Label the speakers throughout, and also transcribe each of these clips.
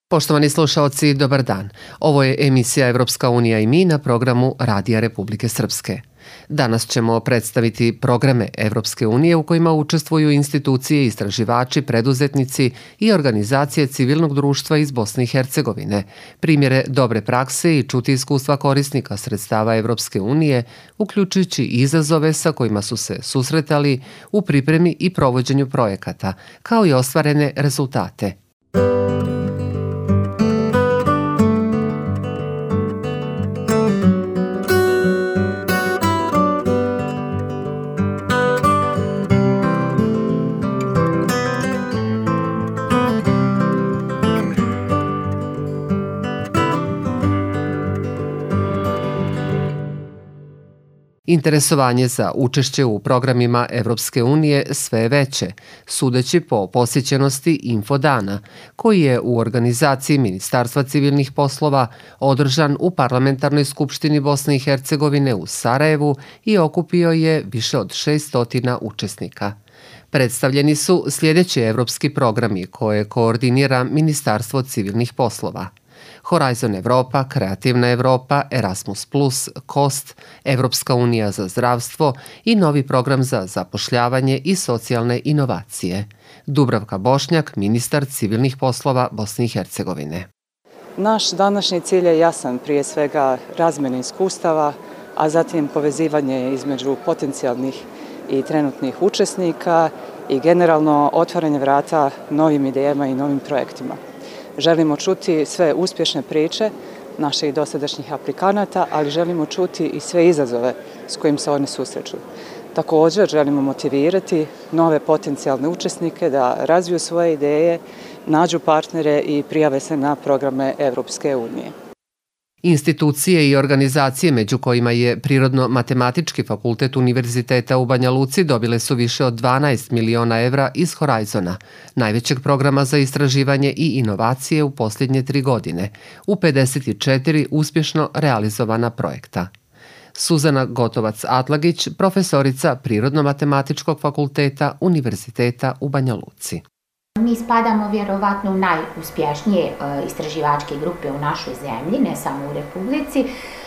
Speaker 1: Poštovani slušaoci, dobar dan. Ovo je emisija Evropska unija i mi na programu Radija Republike Srpske. Danas ćemo predstaviti programe Evropske unije u kojima učestvuju institucije, istraživači, preduzetnici i organizacije civilnog društva iz Bosne i Hercegovine, primjere dobre prakse i čuti iskustva korisnika sredstava Evropske unije, uključujući izazove sa kojima su se susretali u pripremi i provođenju projekata, kao i ostvarene rezultate. Interesovanje za učešće u programima Evropske unije sve je veće, sudeći po posjećenosti Infodana, koji je u organizaciji Ministarstva civilnih poslova održan u Parlamentarnoj skupštini Bosne i Hercegovine u Sarajevu i okupio je više od 600 učesnika. Predstavljeni su sljedeći evropski programi koje koordinira Ministarstvo civilnih poslova: Horizon Evropa, Kreativna Evropa, Erasmus+, KOST, Evropska unija za zdravstvo i novi program za zapošljavanje i socijalne inovacije. Dubravka Bošnjak, ministar civilnih poslova Bosne i Hercegovine.
Speaker 2: Naš današnji cilj je jasan, prije svega razmjena iskustava, a zatim povezivanje između potencijalnih i trenutnih učesnika i generalno otvaranje vrata novim idejama i novim projektima. Želimo čuti sve uspješne priče naših dosadašnjih aplikanata, ali želimo čuti i sve izazove s kojim se oni susreću. Također želimo motivirati nove potencijalne učesnike da razviju svoje ideje, nađu partnere i prijave se na programe Evropske unije.
Speaker 1: Institucije i organizacije, među kojima je Prirodno-matematički fakultet Univerziteta u Banja Luci, dobile su više od 12 miliona evra iz Horizona, najvećeg programa za istraživanje i inovacije u posljednje 3 godine, u 54 uspješno realizovana projekta. Suzana Gotovac-Atlagić, profesorica Prirodno-matematičkog fakulteta Univerziteta u Banja Luci.
Speaker 3: Mi spadamo vjerovatno u najuspješnije istraživačke grupe u našoj zemlji, ne samo u Republici.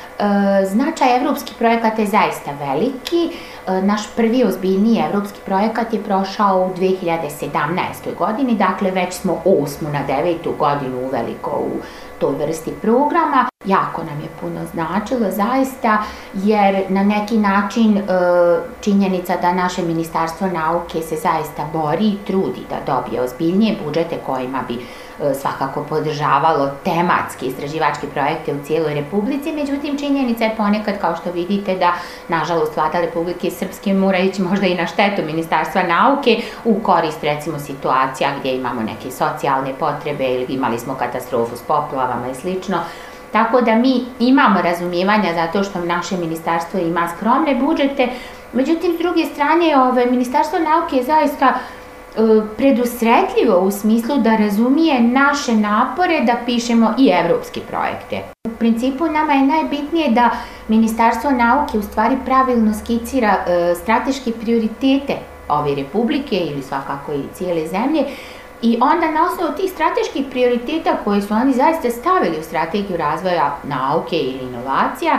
Speaker 3: Značaj evropskih projekata je zaista veliki. Naš prvi ozbiljniji evropski projekat je prošao u 2017. godini, dakle već smo 8. na 9. godinu uveliko u toj vrsti programa. Jako nam je puno značilo zaista, jer na neki način činjenica da naše Ministarstvo nauke se zaista bori i trudi da dobije ozbiljnije budžete kojima bi svakako podržavalo tematske istraživačke projekte u cijeloj Republici. Međutim, činjenica je ponekad, kao što vidite, da nažalost vlada Republike Srpske mora ići možda i na štetu Ministarstva nauke u korist recimo situacija gdje imamo neke socijalne potrebe ili imali smo katastrofu s poplavama i slično. Tako da mi imamo razumijevanja zato što naše ministarstvo ima skromne budžete. Međutim, s druge strane, Ministarstvo nauke je zaista predusretljivo u smislu da razumije naše napore da pišemo i evropske projekte. U principu nama je najbitnije da Ministarstvo nauke u stvari pravilno skicira strateške prioritete ove Republike ili svakako i cijele zemlje, i onda na osnovu tih strateških prioriteta koje su oni zaista stavili u strategiju razvoja nauke ili inovacija,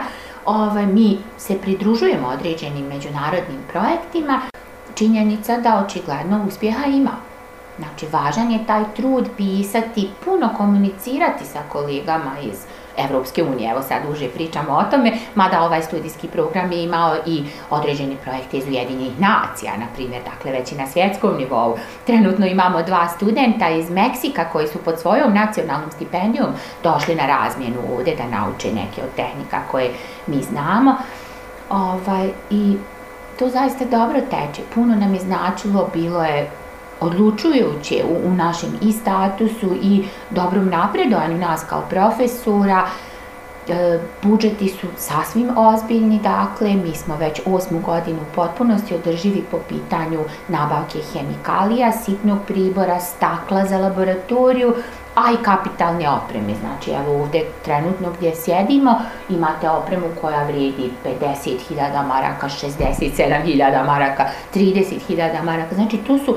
Speaker 3: mi se pridružujemo određenim međunarodnim projektima. Činjenica da očigledno uspjeha ima. Znači, važan je taj trud pisati, puno komunicirati sa kolegama iz Evropske unije. Evo sad uže pričamo o tome, mada ovaj studijski program je imao i određeni projekte iz Ujedinjenih nacija, na primjer, dakle već i na svjetskom nivou. Trenutno imamo 2 studenta iz Meksika koji su pod svojom nacionalnom stipendijom došli na razmjenu ovdje da nauče neke od tehnika koje mi znamo. I to zaista dobro teče. Puno nam je značilo, bilo je odlučujuće u našem i statusu i dobrom napredovanju nas kao profesora. Budžeti su sasvim ozbiljni, dakle, mi smo već 8. godinu u potpunosti održivi po pitanju nabavke hemikalija, sitnog pribora, stakla za laboratoriju, a i kapitalne opreme. Znači, evo ovdje trenutno gdje sjedimo imate opremu koja vrijedi 50.000 maraka, 67.000 maraka, 30.000 maraka. Znači, tu su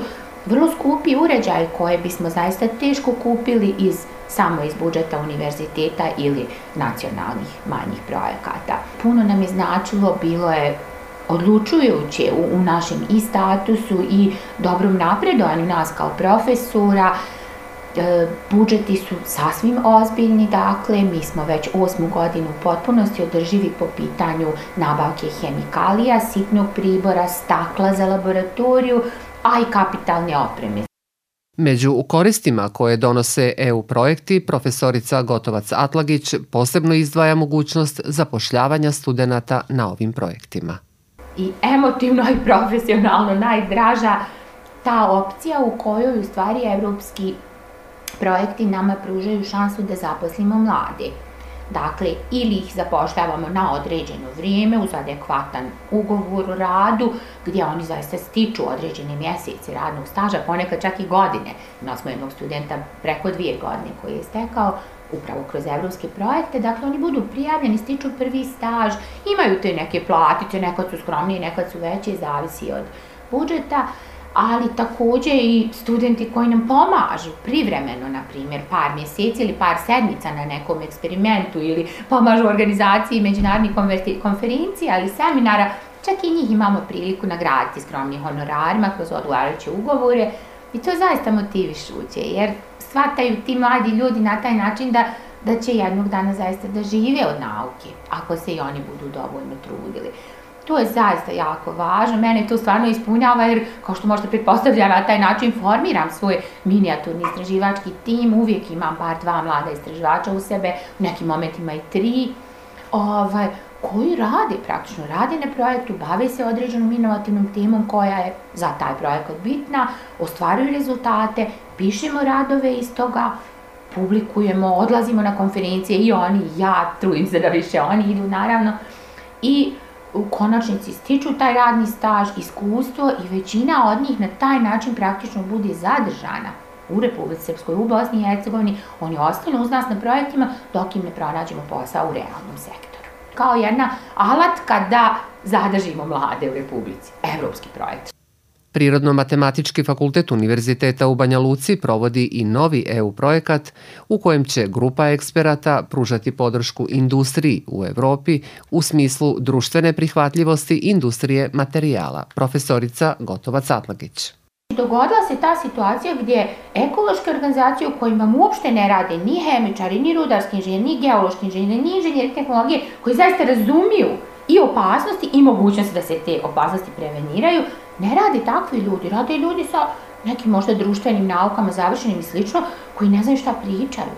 Speaker 3: vrlo skupi uređaj koje bismo zaista teško kupili samo iz budžeta univerziteta ili nacionalnih manjih projekata. Puno nam je značilo, bilo je odlučujuće u našem i statusu i dobrom napredovanju nas kao profesora. Budžeti su sasvim ozbiljni, dakle, mi smo već 8. godinu u potpunosti održivi po pitanju nabavke hemikalija, sitnog pribora, stakla za laboratoriju, a i kapitalne opreme.
Speaker 1: Među koristima koje donose EU projekti, profesorica Gotovac Atlagić posebno izdvaja mogućnost zapošljavanja studenata na ovim projektima.
Speaker 3: I emotivno i profesionalno najdraža ta opcija u kojoj u stvari evropski projekti nama pružaju šansu da zaposlimo mlade. Dakle, ili ih zapošljavamo na određeno vrijeme uz adekvatan ugovor o radu, gdje oni zaista stiču određene mjeseci radnog staža, ponekad čak i godine. Imali smo jednog studenta preko 2 godine koji je stekao upravo kroz evropske projekte, dakle oni budu prijavljeni, stiču prvi staž, imaju te neke platice, nekad su skromnije, nekad su veće, zavisi od budžeta, ali također i studenti koji nam pomažu privremeno, na primjer, par mjeseci ili par sedmica na nekom eksperimentu ili pomažu u organizaciji međunarodnih konferencija ili seminara, čak i njih imamo priliku nagraditi skromnim honorarima kroz odgovarajuće ugovore i to je zaista motivišuće, jer shvataju ti mladi ljudi na taj način da će jednog dana zaista da žive od nauke, ako se i oni budu dovoljno trudili. To je zaista jako važno, mene to stvarno ispunjava jer, kao što možete pretpostavljati, na taj način formiram svoj minijaturni istraživački tim, uvijek imam bar 2 mlada istraživača u sebe, u nekim momentima i 3, koji praktično rade na projektu, bave se određenom inovativnom temom koja je za taj projekat bitna, ostvaruju rezultate, pišemo radove iz toga, publikujemo, odlazimo na konferencije i oni, i ja, trudim se da više oni idu naravno, i u konačnici stiču taj radni staž, iskustvo i većina od njih na taj način praktično bude zadržana u Republici Srpskoj, u Bosni i Hercegovini. Oni ostanu uz nas na projektima dok im ne pronađemo posao u realnom sektoru. Kao jedna alatka da zadržimo mlade u Republici. Evropski projekt.
Speaker 1: Prirodno-matematički fakultet Univerziteta u Banja Luci provodi i novi EU projekat u kojem će grupa eksperata pružati podršku industriji u Evropi u smislu društvene prihvatljivosti industrije materijala, profesorica Gotovac Atlagić.
Speaker 3: Dogodila se ta situacija gdje ekološke organizacije u kojima uopšte ne rade ni hemičari, ni rudarski inženjeri, ni geološki inženjeri, ni inženjeri tehnologije, koji zaista razumiju i opasnosti i mogućnosti da se te opasnosti preveniraju, ne rade takvi ljudi, rade ljudi sa nekim možda društvenim naukama završenim i slično, koji ne znaju šta pričaju.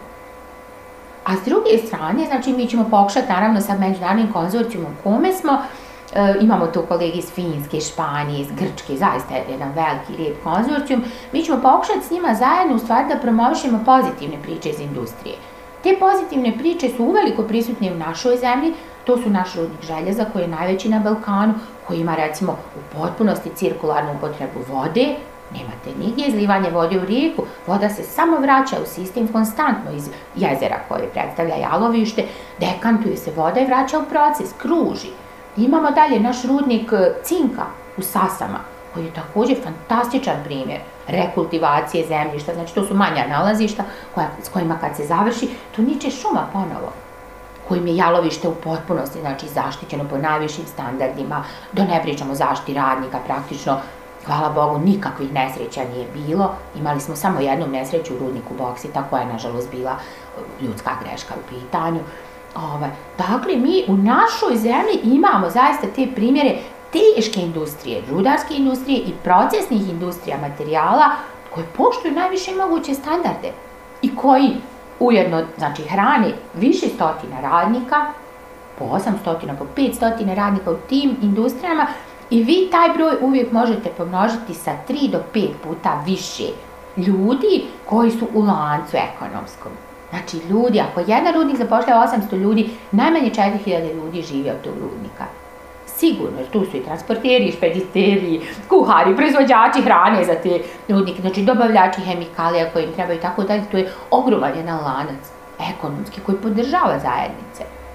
Speaker 3: A s druge strane, znači mi ćemo pokušati naravno sa međunarodnim konzorcijumom kome smo, imamo tu kolege iz Finjske, Španije, iz Grčke, zaista je jedan veliki lijep konzorcijum, mi ćemo pokušati s njima zajedno u stvari da promovišemo pozitivne priče iz industrije. Te pozitivne priče su uveliko prisutne u našoj zemlji, to su naš rudnik željeza koji je najveći na Balkanu, koji ima recimo u potpunosti cirkularnu upotrebu vode, nemate nigdje izlivanje vode u rijeku, voda se samo vraća u sistem konstantno iz jezera koje predstavlja jalovište, dekantuje se voda i vraća u proces, kruži. Imamo dalje naš rudnik cinka u Sasama, koji je također fantastičan primjer rekultivacije zemljišta, znači to su manja nalazišta s kojima kad se završi, to niče šuma ponovo, kojim je jalovište u potpunosti, znači zaštićeno po najvišim standardima, da ne pričamo o zaštiti radnika, praktično, hvala Bogu, nikakvih nesreća nije bilo, imali smo samo jednu nesreću u rudniku boksita, koja je nažalost bila ljudska greška u pitanju. Dakle, mi u našoj zemlji imamo zaista te primjere teške industrije, rudarske industrije i procesnih industrija materijala koje poštuju najviše moguće standarde i koji ujedno, znači, hrane više stotina radnika, po 800, po 500 radnika u tim industrijama i vi taj broj uvijek možete pomnožiti sa 3 do 5 puta više ljudi koji su u lancu ekonomskom. Znači, ljudi, ako jedan rudnik zapošljava 800 ljudi, najmanje 4000 ljudi žive od tog rudnika. Sigurno, jer tu su i transporteri, špediteri, kuhari, proizvođači hrane za te rudnike, znači dobavljači hemikalija koji im trebaju i tako dalje. To je ogroman jedan lanac ekonomski koji podržava zajednice.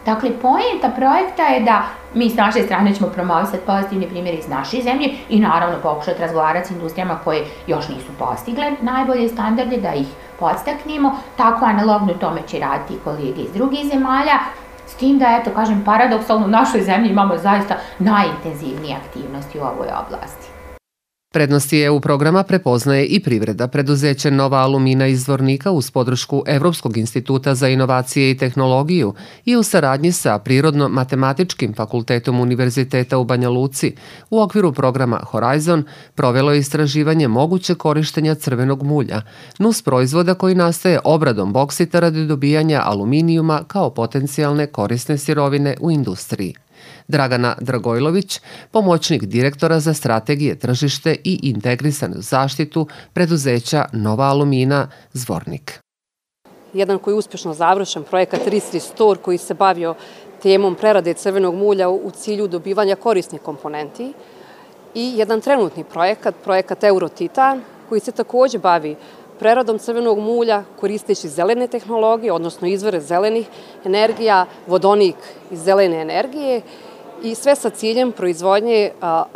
Speaker 3: Dakle, poenta projekta je da mi s naše strane ćemo promovisati pozitivne primjere iz naše zemlje i naravno pokušati razgovarati s industrijama koje još nisu postigle najbolje standarde, da ih podstaknemo. Tako analogno tome će raditi i kolege iz drugih zemalja. S tim da, eto, kažem, paradoksalno u našoj zemlji imamo zaista najintenzivnije aktivnosti u ovoj oblasti.
Speaker 1: Prednosti EU programa prepoznaje i privreda. Preduzeće Nova Alumina iz Zvornika uz podršku Evropskog instituta za inovacije i tehnologiju i u saradnji sa Prirodno-matematičkim fakultetom Univerziteta u Banja Luci u okviru programa Horizon provelo je istraživanje moguće korištenja crvenog mulja, nus proizvoda koji nastaje obradom boksita radi dobijanja aluminijuma kao potencijalne korisne sirovine u industriji. Dragana Dragojlović, pomoćnik direktora za strategije, tržište i integrisanu zaštitu preduzeća Nova Alumina Zvornik.
Speaker 4: Jedan koji je uspješno završen, projekat RIS-RISTOR, koji se bavio temom prerade crvenog mulja u cilju dobivanja korisnih komponenti, i jedan trenutni projekat Eurotitan, koji se također bavi preradom crvenog mulja koristeći zelene tehnologije, odnosno izvore zelenih energija, vodonik iz zelene energije i sve sa ciljem proizvodnje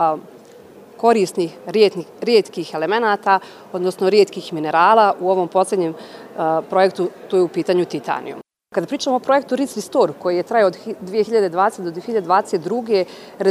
Speaker 4: korisnih rijetkih elemenata, odnosno rijetkih minerala. U ovom posljednjem projektu to je u pitanju titanijum. Kada pričamo o projektu RIS-RISTOR, koji je trajao od 2020. do 2022.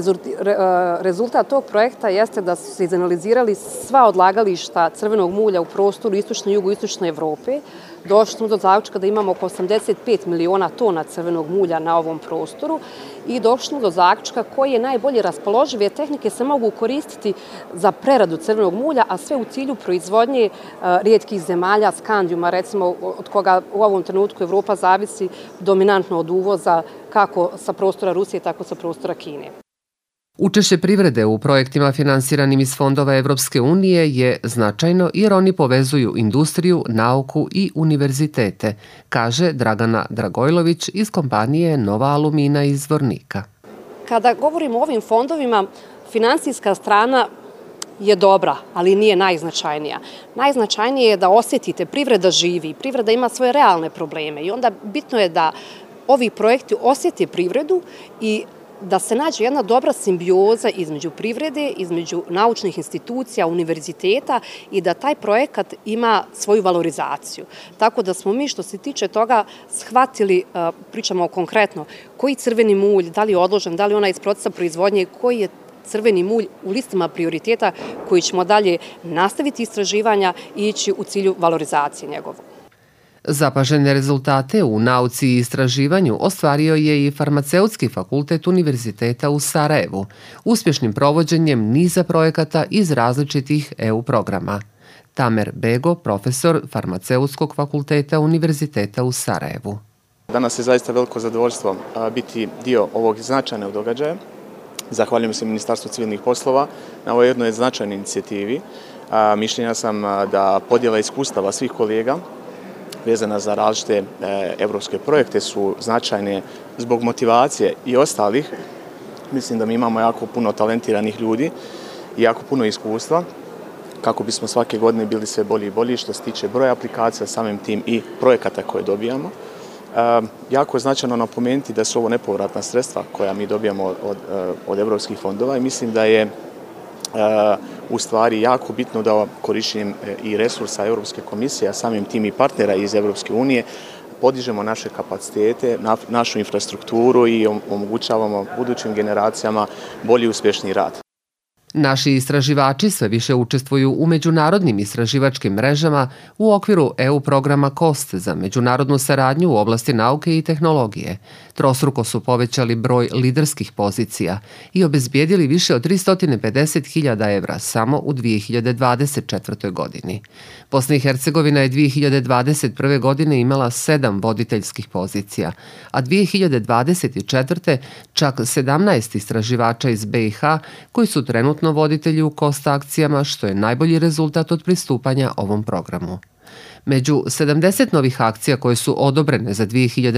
Speaker 4: Rezultat tog projekta jeste da su se izanalizirali sva odlagališta crvenog mulja u prostoru istočne i jugoistočne Evrope. Došli smo do zaključka da imamo oko 85 miliona tona crvenog mulja na ovom prostoru i došli smo do zaključka koji je najbolje raspoložive tehnike se mogu koristiti za preradu crvenog mulja, a sve u cilju proizvodnje rijetkih zemalja, skandijuma, recimo od koga u ovom trenutku Evropa zavisi dominantno od uvoza kako sa prostora Rusije, tako sa prostora Kine.
Speaker 1: Učešće privrede u projektima finansiranim iz fondova Evropske unije je značajno jer oni povezuju industriju, nauku i univerzitete, kaže Dragana Dragojlović iz kompanije Nova Alumina iz Zvornika.
Speaker 4: Kada govorimo o ovim fondovima, finansijska strana je dobra, ali nije najznačajnija. Najznačajnije je da osjetite, privreda živi, privreda ima svoje realne probleme i onda bitno je da ovi projekti osjete privredu i da se nađe jedna dobra simbioza između privrede, između naučnih institucija, univerziteta i da taj projekat ima svoju valorizaciju. Tako da smo mi što se tiče toga shvatili, pričamo konkretno, koji crveni mulj, da li je odložen, da li je ona iz procesa proizvodnje, koji je crveni mulj u listama prioriteta koji ćemo dalje nastaviti istraživanja i ići u cilju valorizacije njegovo.
Speaker 1: Zapažene rezultate u nauci i istraživanju ostvario je i Farmaceutski fakultet Univerziteta u Sarajevu, uspješnim provođenjem niza projekata iz različitih EU programa. Tamer Bego, profesor Farmaceutskog fakulteta Univerziteta u Sarajevu.
Speaker 5: Danas je zaista veliko zadovoljstvo biti dio ovog značajnog događaja. Zahvaljujem se Ministarstvu civilnih poslova na ovoj jednoj značajnoj inicijativi. Mišljenja sam da podjela iskustava svih kolega vezana za različite evropske projekte su značajne zbog motivacije i ostalih. Mislim da mi imamo jako puno talentiranih ljudi i jako puno iskustva kako bismo svake godine bili sve bolji i bolji što se tiče broja aplikacija, samim tim i projekata koje dobijamo. Jako je značajno napomenuti da su ovo nepovratna sredstva koja mi dobijamo od evropskih fondova i mislim da je u stvari jako bitno da korištenjem i resursa Europske komisije, a samim tim i partnera iz Evropske unije, podižemo naše kapacitete, našu infrastrukturu i omogućavamo budućim generacijama bolji i uspješniji rad.
Speaker 1: Naši istraživači sve više učestvuju u međunarodnim istraživačkim mrežama u okviru EU programa COST za međunarodnu saradnju u oblasti nauke i tehnologije. Trostruko su povećali broj liderskih pozicija i obezbijedili više od 350.000 evra samo u 2024. godini. Bosna i Hercegovina je 2021. godine imala 7 voditeljskih pozicija, a 2024. čak 17 istraživača iz BiH koji su trenutno voditelji u COST akcijama, što je najbolji rezultat od pristupanja ovom programu. Među 70 novih akcija koje su odobrene za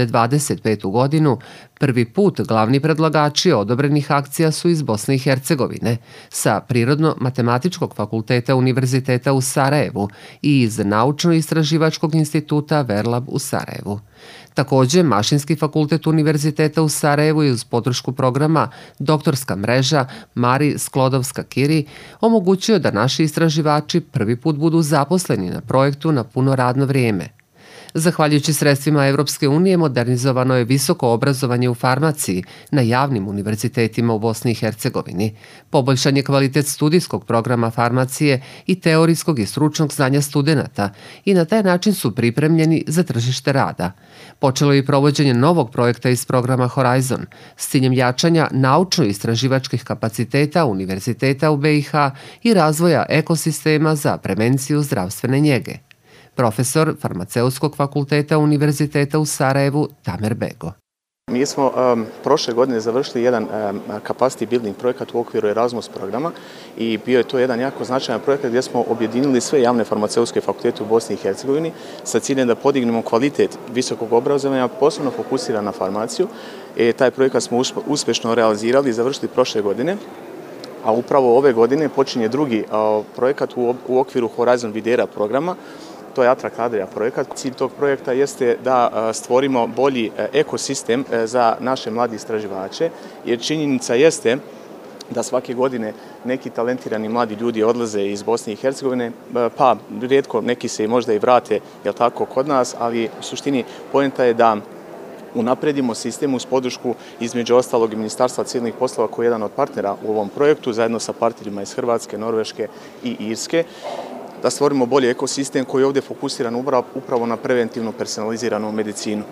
Speaker 1: 2025. godinu, prvi put glavni predlagači odobrenih akcija su iz Bosne i Hercegovine, sa Prirodno-matematičkog fakulteta Univerziteta u Sarajevu i iz Naučno-istraživačkog instituta Verlab u Sarajevu. Takođe, Mašinski fakultet Univerziteta u Sarajevu je uz podršku programa Doktorska mreža Mari Sklodovska-Kiri omogućio da naši istraživači prvi put budu zaposleni na projektu na puno radno vrijeme. Zahvaljujući sredstvima Evropske unije modernizovano je visoko obrazovanje u farmaciji na javnim univerzitetima u Bosni i Hercegovini. Poboljšan je kvalitet studijskog programa farmacije i teorijskog i stručnog znanja studenata i na taj način su pripremljeni za tržište rada. Počelo je i provođenje novog projekta iz programa Horizon s ciljem jačanja naučno-istraživačkih kapaciteta univerziteta u BiH i razvoja ekosistema za prevenciju zdravstvene njege. Profesor Farmaceutskog fakulteta Univerziteta u Sarajevu Tamer Bego.
Speaker 5: Mi smo prošle godine završili jedan capacity building projekat u okviru Erasmus programa i bio je to jedan jako značajan projekat gdje smo objedinili sve javne farmaceutske fakultete u Bosni i Hercegovini sa ciljem da podignemo kvalitet visokog obrazovanja, posebno fokusira na farmaciju. Taj projekat smo uspješno realizirali i završili prošle godine. A upravo ove godine počinje drugi projekat u okviru Horizon Videra programa. To je Attract Adria projekat. Cilj tog projekta jeste da stvorimo bolji ekosistem za naše mlade istraživače, jer činjenica jeste da svake godine neki talentirani mladi ljudi odlaze iz Bosne i Hercegovine, pa rijetko neki se možda i vrate, jel tako, kod nas, ali u suštini poenta je da unapredimo sistem uz podršku između ostalog i Ministarstva civilnih poslova koji je jedan od partnera u ovom projektu, zajedno sa partnerima iz Hrvatske, Norveške i Irske, da stvorimo bolji ekosistem koji je ovdje fokusiran upravo na preventivno personaliziranu medicinu.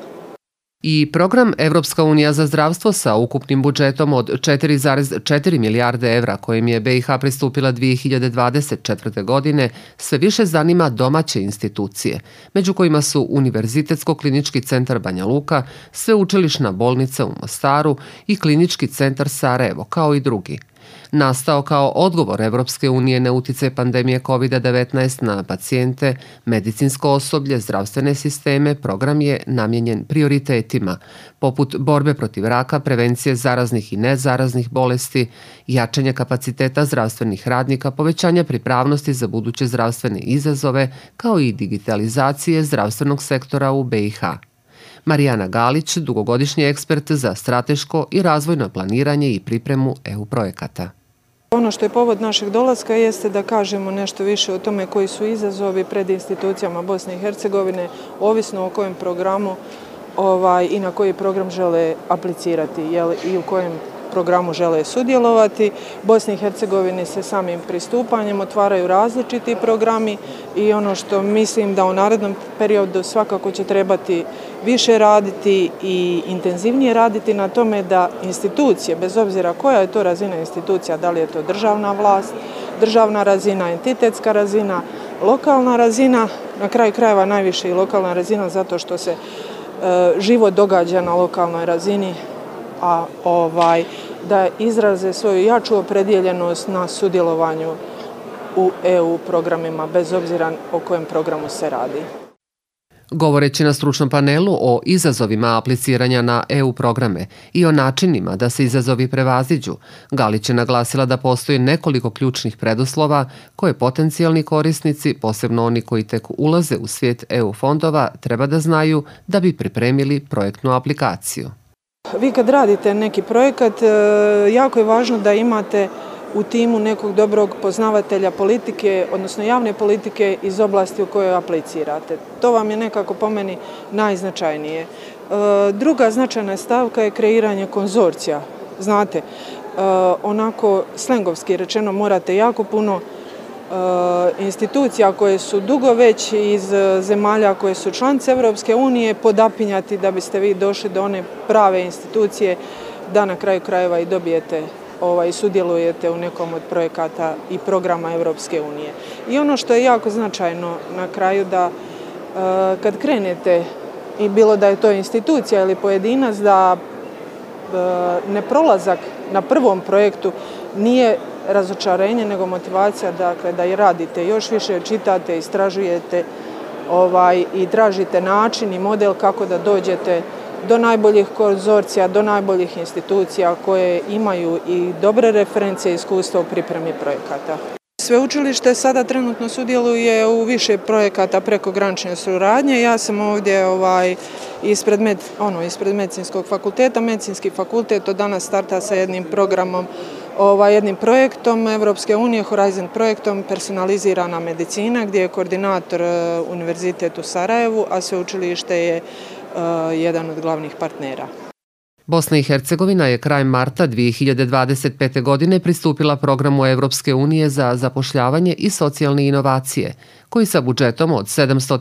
Speaker 1: I program Evropska unija za zdravstvo sa ukupnim budžetom od 4,4 milijarde evra kojim je BiH pristupila 2024. godine sve više zanima domaće institucije, među kojima su Univerzitetsko-klinički centar Banja Luka, Sveučilišna bolnica u Mostaru i Klinički centar Sarajevo, kao i drugi. Nastao kao odgovor Evropske unije na uticaj pandemije COVID-19 na pacijente, medicinsko osoblje, zdravstvene sisteme, program je namijenjen prioritetima, poput borbe protiv raka, prevencije zaraznih i nezaraznih bolesti, jačanja kapaciteta zdravstvenih radnika, povećanja pripravnosti za buduće zdravstvene izazove, kao i digitalizacije zdravstvenog sektora u BiH. Marijana Galić, dugogodišnji ekspert za strateško i razvojno planiranje i pripremu EU projekata.
Speaker 6: Ono što je povod našeg dolaska jeste da kažemo nešto više o tome koji su izazovi pred institucijama Bosne i Hercegovine, ovisno o kojem programu i na koji program žele aplicirati i u kojem programu žele sudjelovati. Bosni i Hercegovini se samim pristupanjem otvaraju različiti programi i ono što mislim da u narednom periodu svakako će trebati više raditi i intenzivnije raditi na tome da institucije, bez obzira koja je to razina institucija, da li je to državna vlast, državna razina, entitetska razina, lokalna razina, na kraju krajeva najviše i lokalna razina zato što se život događa na lokalnoj razini, a da izraze svoju jaču opredjeljenost na sudjelovanju u EU programima, bez obzira o kojem programu se radi.
Speaker 1: Govoreći na stručnom panelu o izazovima apliciranja na EU programe i o načinima da se izazovi prevaziđu, Galić je naglasila da postoji nekoliko ključnih preduslova koje potencijalni korisnici, posebno oni koji tek ulaze u svijet EU fondova, treba da znaju da bi pripremili projektnu aplikaciju.
Speaker 6: Vi kad radite neki projekat, jako je važno da imate u timu nekog dobrog poznavatelja politike, odnosno javne politike iz oblasti u kojoj aplicirate. To vam je nekako po meni najznačajnije. Druga značajna stavka je kreiranje konzorcija. Znate, onako slengovski rečeno morate jako puno institucija koje su dugo već iz zemalja koje su članice Evropske unije podapinjati da biste vi došli do one prave institucije da na kraju krajeva i dobijete i sudjelujete u nekom od projekata i programa Evropske unije. I ono što je jako značajno na kraju da kad krenete, i bilo da je to institucija ili pojedinac, da neprolazak na prvom projektu nije razočarenje, nego motivacija, dakle, da i radite još više, čitate, istražujete i tražite način i model kako da dođete do najboljih konzorcija, do najboljih institucija koje imaju i dobre referencije i iskustva u pripremi projekata. Sveučilište sada trenutno sudjeluje u više projekata prekogranične suradnje. Ja sam ovdje ispred medicinskog fakulteta. Medicinski fakultet od danas starta sa jednim programom, jednim projektom Evropske unije, Horizon projektom personalizirana medicina, gdje je koordinator Univerzitet u Sarajevu, a sveučilište je jedan od glavnih partnera.
Speaker 1: Bosna i Hercegovina je krajem marta 2025. godine pristupila programu Evropske unije za zapošljavanje i socijalne inovacije, koji sa budžetom od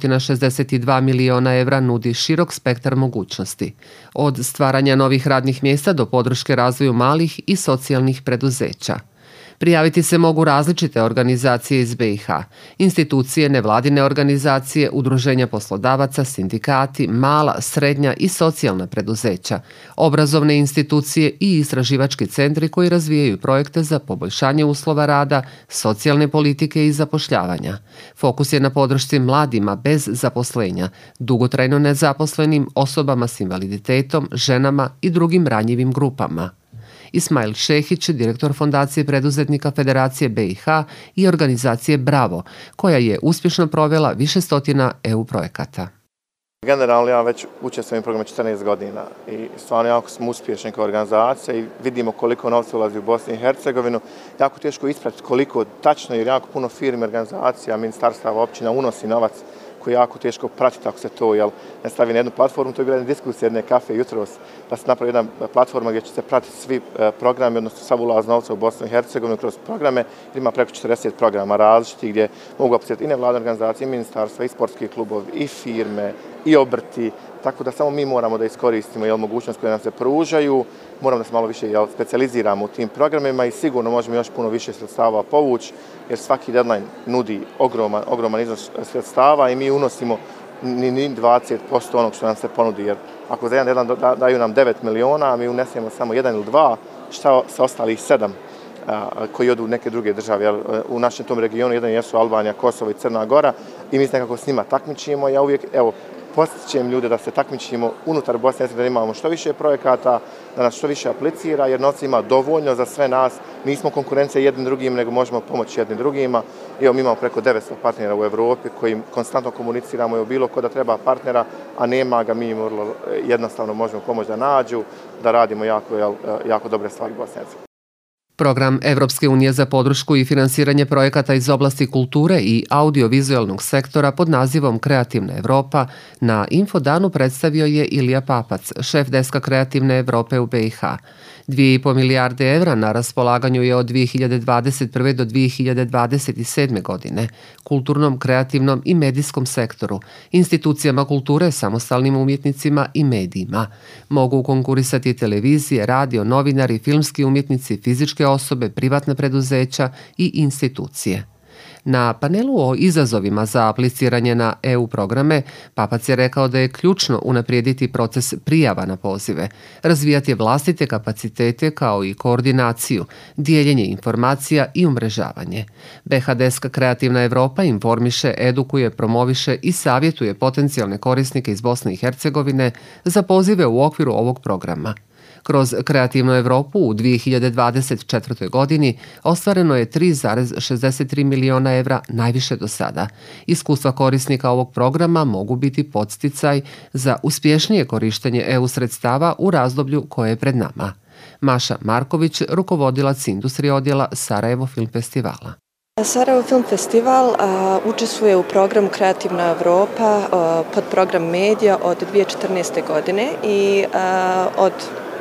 Speaker 1: 762 miliona evra nudi širok spektar mogućnosti, od stvaranja novih radnih mjesta do podrške razvoju malih i socijalnih preduzeća. Prijaviti se mogu različite organizacije iz BiH, institucije, nevladine organizacije, udruženja poslodavaca, sindikati, mala, srednja i socijalna preduzeća, obrazovne institucije i istraživački centri koji razvijaju projekte za poboljšanje uslova rada, socijalne politike i zapošljavanja. Fokus je na podršci mladima bez zaposlenja, dugotrajno nezaposlenim, osobama s invaliditetom, ženama i drugim ranjivim grupama. Ismail Šehić, direktor Fondacije preduzetnika Federacije BiH i organizacije Bravo, koja je uspješno provela više stotina EU projekata.
Speaker 7: Generalno ja već učestvujem u programu 14 godina i stvarno jako smo uspješni kao organizacija i vidimo koliko novca ulazi u Bosnu i Hercegovinu. Jako teško ispratiti koliko tačno, jer jako puno firmi, organizacija, ministarstava, općina unosi novac koji je jako teško pratiti ako se to ne stavi na jednu platformu. To je bila jedna diskusija jedne kafe jutros da se napravi jedna platforma gdje će se pratiti svi programi, odnosno sav ulaz novca u Bosnu i Hercegovinu kroz programe. Ima preko 40 programa različitih gdje mogu aplicirati i nevladine organizacije, i ministarstva, i sportski klubovi, i firme, i obrti. Tako da samo mi moramo da iskoristimo mogućnost koje nam se pružaju, moramo da se malo više specijaliziramo u tim programima i sigurno možemo još puno više sredstava povući, jer svaki deadline nudi ogroman iznos sredstava i mi unosimo ni 20% onog što nam se ponudi, jer ako za jedan deadline daju nam 9 miliona, a mi unesemo samo 1 ili 2, šta sa ostalih 7 koji odu u neke druge države. U našem tom regionu jedan jesu Albanija, Kosovo i Crna Gora i mi se nekako s njima takmičimo. Ja uvijek, postičem ljude da se takmičimo unutar Bosne i Hercegovine, da imamo što više projekata, da nas što više aplicira, jer novca ima dovoljno za sve nas. Nismo konkurencija jednim drugim, nego možemo pomoći jednim drugima. Mi imamo preko 900 partnera u Evropi kojim konstantno komuniciramo, bilo ko da treba partnera, a nema ga, mi jednostavno možemo pomoći da nađu, da radimo jako dobre stvari u Bosni i Hercegovini.
Speaker 1: Program Evropske unije za podršku i finansiranje projekata iz oblasti kulture i audiovizualnog sektora pod nazivom Kreativna Evropa na Infodanu predstavio je Ilija Papac, šef deska Kreativne Evrope u BiH. 2,5 milijarde evra na raspolaganju je od 2021. do 2027. godine kulturnom, kreativnom i medijskom sektoru, institucijama kulture, samostalnim umjetnicima i medijima. Mogu konkurisati televizije, radio, novinari, filmski umjetnici, fizičke osobe, privatne preduzeća i institucije. Na panelu o izazovima za apliciranje na EU programe, Papac je rekao da je ključno unaprijediti proces prijava na pozive, razvijati vlastite kapacitete kao i koordinaciju, dijeljenje informacija i umrežavanje. BiH deska Kreativna Evropa informiše, edukuje, promoviše i savjetuje potencijalne korisnike iz Bosne i Hercegovine za pozive u okviru ovog programa. Kroz Kreativnu Evropu u 2024. godini ostvareno je 3,63 miliona evra, najviše do sada. Iskustva korisnika ovog programa mogu biti podsticaj za uspješnije korištenje EU sredstava u razdoblju koje je pred nama. Maša Marković, rukovodilac industrije odjela Sarajevo Film Festivala.
Speaker 8: Sarajevo Film Festival učestvuje u programu Kreativna Evropa pod program Medija od 2014. godine i od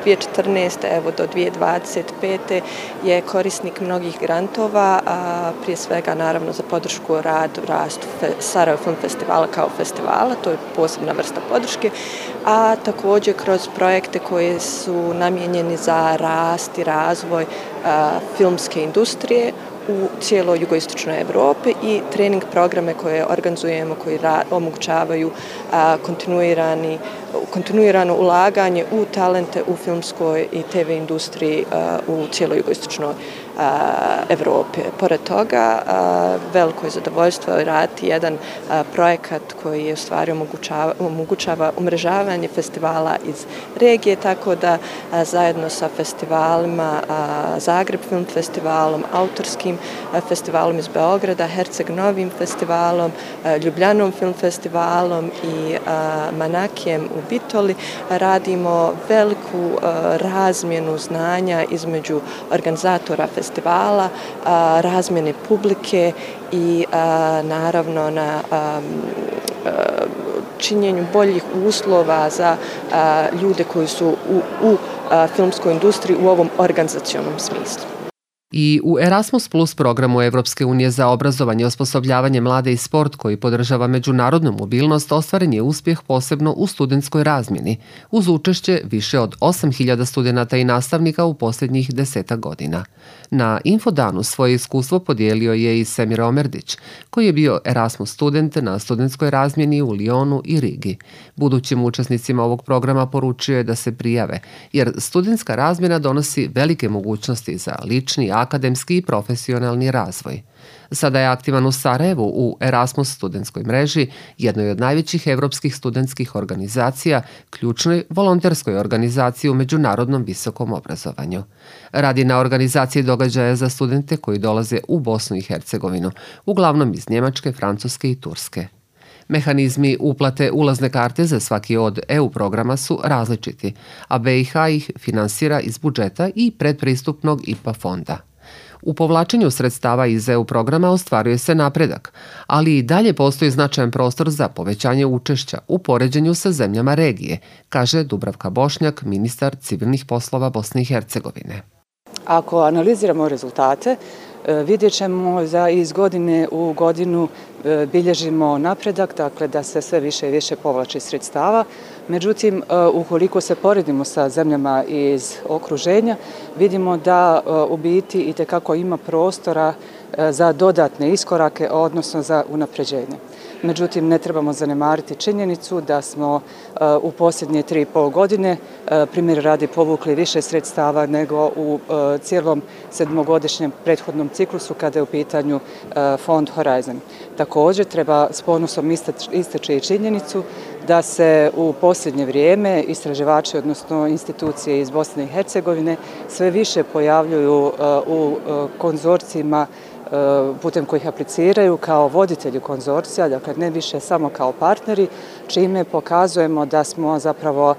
Speaker 8: 2014. do 2025. je korisnik mnogih grantova, prije svega naravno za podršku radu, rastu Sarajevo Film Festivala kao festivala, to je posebna vrsta podrške, a također kroz projekte koje su namijenjeni za rast i razvoj filmske industrije u cijeloj jugoistočnoj Evropi i trening programe koje organizujemo, koji omogućavaju kontinuirano ulaganje u talente u filmskoj i TV industriji u cijeloj jugoistočnoj Evrope. Pored toga, veliko je zadovoljstvo raditi jedan projekat koji je u stvari omogućava umrežavanje festivala iz regije, tako da zajedno sa festivalima Zagreb Film Festivalom, Autorskim festivalom iz Beograda, Herceg Novim festivalom, Ljubljanom Film Festivalom i Manakijem u Bitoli radimo veliku razmjenu znanja između organizatora festivala, razmjene publike i naravno na činjenju boljih uslova za ljude koji su u filmskoj industriji u ovom organizacionom smislu.
Speaker 1: I u Erasmus Plus programu Evropske unije za obrazovanje i osposobljavanje mlade i sport koji podržava međunarodnu mobilnost ostvaren je uspjeh posebno u studentskoj razmjeni, uz učešće više od 8.000 studenata i nastavnika u posljednjih 10 godina. Na Infodanu svoje iskustvo podijelio je i Semir Omerdić, koji je bio Erasmus student na studentskoj razmjeni u Lyonu i Rigi. Budućim učesnicima ovog programa poručio je da se prijave, jer studentska razmjena donosi velike mogućnosti za lični, akademski i profesionalni razvoj. Sada je aktivan u Sarajevu u Erasmus studentskoj mreži, jednoj od najvećih evropskih studentskih organizacija, ključnoj volonterskoj organizaciji u međunarodnom visokom obrazovanju. Radi na organizaciji događaja za studente koji dolaze u Bosnu i Hercegovinu, uglavnom iz Njemačke, Francuske i Turske. Mehanizmi uplate ulazne karte za svaki od EU programa su različiti, a BiH ih finansira iz budžeta i predpristupnog IPA fonda. U povlačenju sredstava iz EU programa ostvaruje se napredak, ali i dalje postoji značajan prostor za povećanje učešća u poređenju sa zemljama regije, kaže Dubravka Bošnjak, ministar civilnih poslova Bosne i Hercegovine.
Speaker 2: Ako analiziramo rezultate, vidjet ćemo da iz godine u godinu bilježimo napredak, dakle da se sve više i više povlači sredstava. Međutim, ukoliko se poredimo sa zemljama iz okruženja, vidimo da u biti itekako ima prostora za dodatne iskorake, odnosno za unapređenje. Međutim, ne trebamo zanemariti činjenicu da smo u posljednje 3,5 godine primjer radi povukli više sredstava nego u cijelom 7-godišnjem prethodnom ciklusu kada je u pitanju fond Horizon. Također treba s ponosom istaći i činjenicu da se u posljednje vrijeme istraživači, odnosno institucije iz Bosne i Hercegovine, sve više pojavljuju u konzorcijima putem kojih apliciraju kao voditelji konzorcija, dakle ne više samo kao partneri, čime pokazujemo da smo zapravo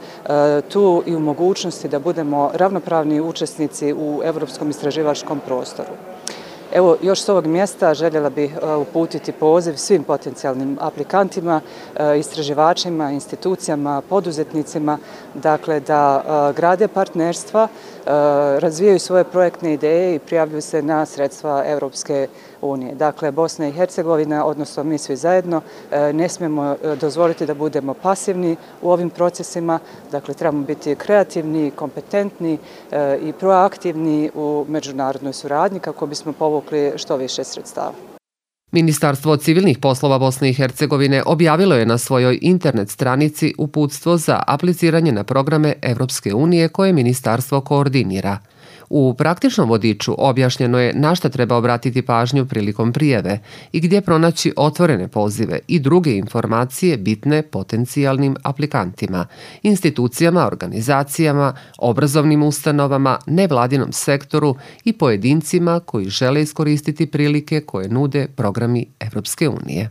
Speaker 2: tu i u mogućnosti da budemo ravnopravni učesnici u evropskom istraživačkom prostoru. Evo, još s ovog mjesta željela bih uputiti poziv svim potencijalnim aplikantima, istraživačima, institucijama, poduzetnicima, dakle da grade partnerstva, razvijaju svoje projektne ideje i prijavljuju se na sredstva Evropske unije. Dakle, Bosna i Hercegovina, odnosno mi svi zajedno, ne smijemo dozvoliti da budemo pasivni u ovim procesima, dakle trebamo biti kreativni, kompetentni i proaktivni u međunarodnoj suradnji kako bismo povukli što više sredstava.
Speaker 1: Ministarstvo civilnih poslova Bosne i Hercegovine objavilo je na svojoj internet stranici uputstvo za apliciranje na programe Evropske unije koje ministarstvo koordinira. U praktičnom vodiču objašnjeno je na šta treba obratiti pažnju prilikom prijave i gdje pronaći otvorene pozive i druge informacije bitne potencijalnim aplikantima, institucijama, organizacijama, obrazovnim ustanovama, nevladinom sektoru i pojedincima koji žele iskoristiti prilike koje nude programi Evropske unije.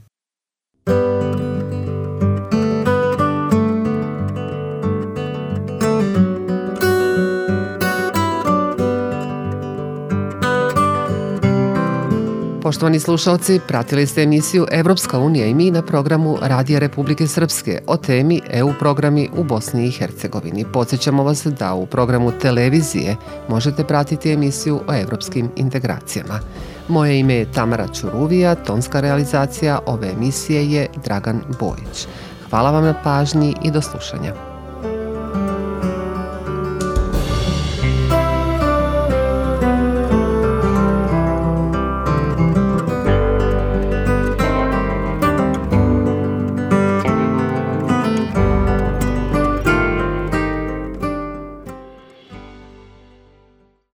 Speaker 1: Poštovani slušalci, pratili ste emisiju Evropska unija i mi na programu Radija Republike Srpske o temi EU programi u Bosni i Hercegovini. Podsjećamo vas da u programu televizije možete pratiti emisiju o evropskim integracijama. Moje ime je Tamara Ćuruvija, tonska realizacija ove emisije je Dragan Bojić. Hvala vam na pažnji i do slušanja.